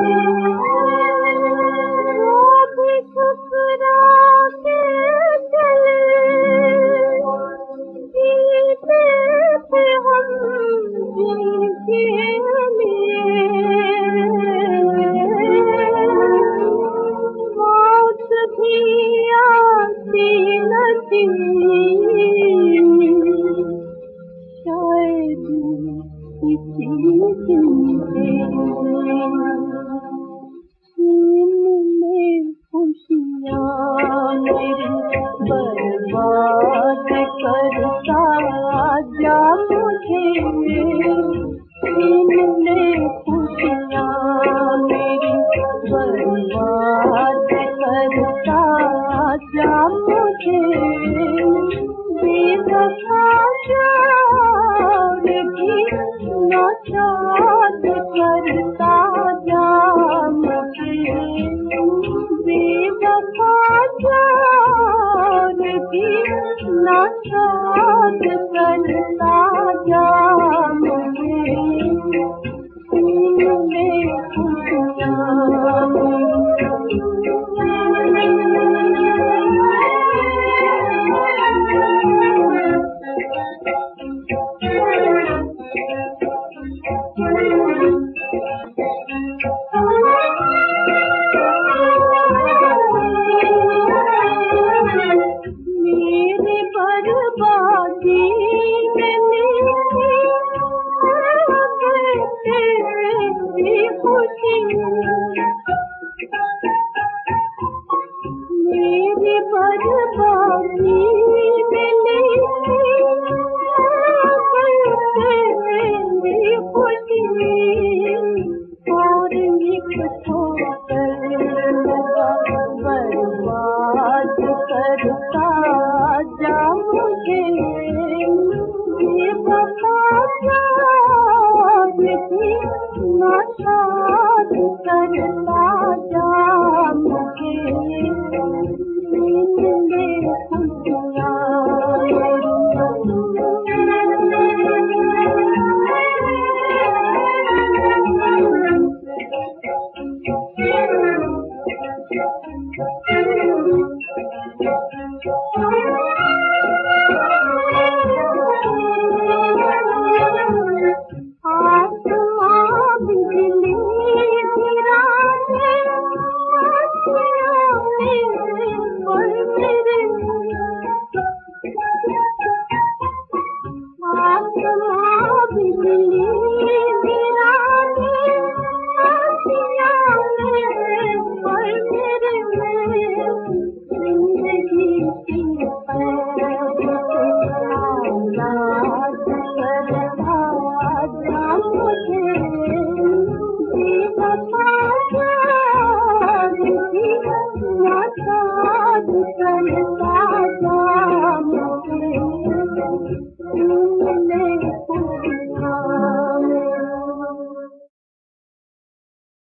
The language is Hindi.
बर्बाद करता जा मुझे इनने खुशियाँ मेरी बर्बाद करता जा मुझे बेवफा प्यार भी नाचाद करता जा मुझे बेवफा प्यार भी नाचाद करता जा मुझे इनने खुशियाँ मेरी बर्बादी तेरी खुशी मेरी बर्बादी तेरी खुशी और एक ठोकर लगा बर्बाद करता जा मुझे बेवफा प्यार भी नाशाद करता जा